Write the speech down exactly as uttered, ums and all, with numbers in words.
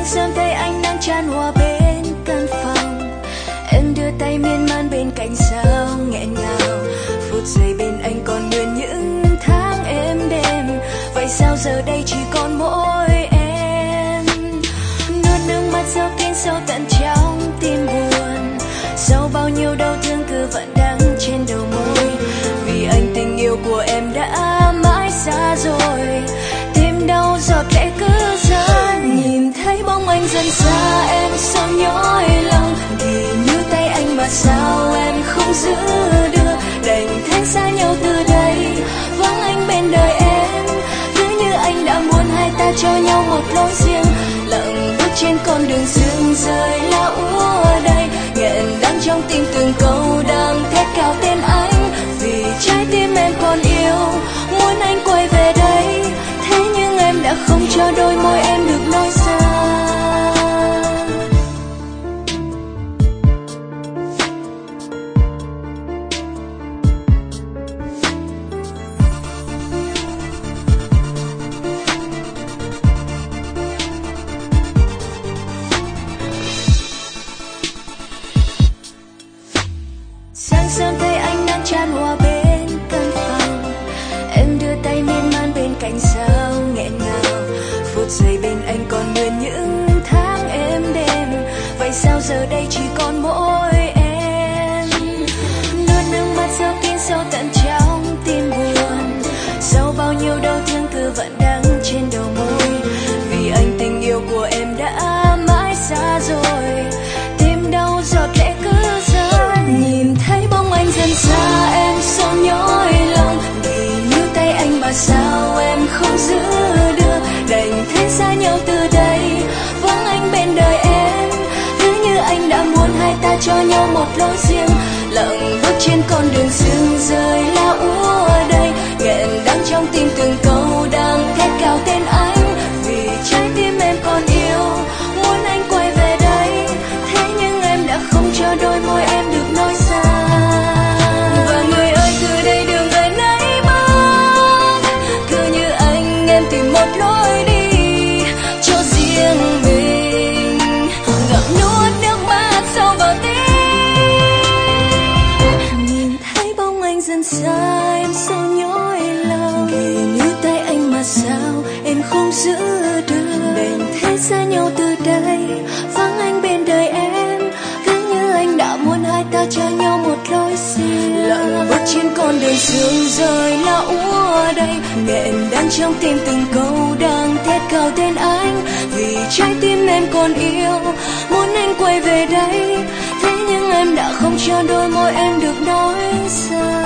sớm thấy ánh nắng chan hòa bên căn phòng, em đưa tay miên man bên cạnh sao nghẹn ngào. Phút giây bên anh còn nguyên những tháng êm đềm, vậy sao giờ đây chỉ còn mỗi em. Nuốt nước mắt giấu kín sâu tận trong tim buồn, sau bao nhiêu đau thương cứ vẫn đắng trên đầu môi. Vì anh tình yêu của em đã mãi xa rồi, thêm đau giọt lệ cứ rơi. Nhìn thấy bóng anh dần xa em sao nhói lòng, thì như tay anh mà sao em không giữ được. Đành thấy xa nhau từ đây, vắng anh bên đời em. Cứ như anh đã muốn hai ta cho nhau một lối riêng, lặng bước trên con đường sương rơi lá úa đầy. Nghẹn đắng trong tim từng câu đang thét cao tên anh, vì trái tim em còn yêu muốn anh quay về đây. Thế nhưng em đã không cho đôi môi em được nói ra. Sáng sớm thấy ánh nắng chan hòa bên căn phòng, em đưa tay miên man bên cạnh sao nghẹn ngào. Phút giây bên anh còn nguyên những tháng êm đềm, vậy sao giờ đây chỉ còn mỗi em. Nuốt nước mắt giấu kín sâu tận trong tim buồn, sau bao nhiêu đau thương cứ vẫn đắng trên đầu môi. Vì anh tình yêu của em đã mãi xa rồi, thêm đau giọt lệ cứ rơi. Nhìn thấy bóng anh dần xa em sao nhói lòng, vì như tay anh mà sao em không giữ được. Đành thấy xa nhau từ đây, vắng anh bên đời em. Cứ như anh đã muốn hai ta cho nhau một lối riêng, lặng bước trên con đường sương rơi lá úa đầy. Nghẹn đắng trong tim từng câu đang thét cao tên anh, vì trái tim em còn yêu muốn anh quay về đây. Thế nhưng em đã không cho đôi môi em được nói ra. Và người ơi từ đây đường về nấy bước, cứ như anh em tìm một lối đi cho riêng mình. Ngậm nuốt nước mắt sâu vào tim, nhìn thấy bóng anh dần xa em sao nhói lòng. Vì như tay anh mà sao em không giữ được. Đành thấy xa nhau từ đây, vắng anh bên đời em. Cứ như anh đã muốn hai ta cho nhau một lối riêng, lặng bước trên con đường sương rơi lá úa đầy. Nghẹn đắng trong tim từng câu đang thét cao tên anh, vì trái tim em còn yêu muốn anh quay về đây. Thế nhưng em đã không cho đôi môi em được nói ra.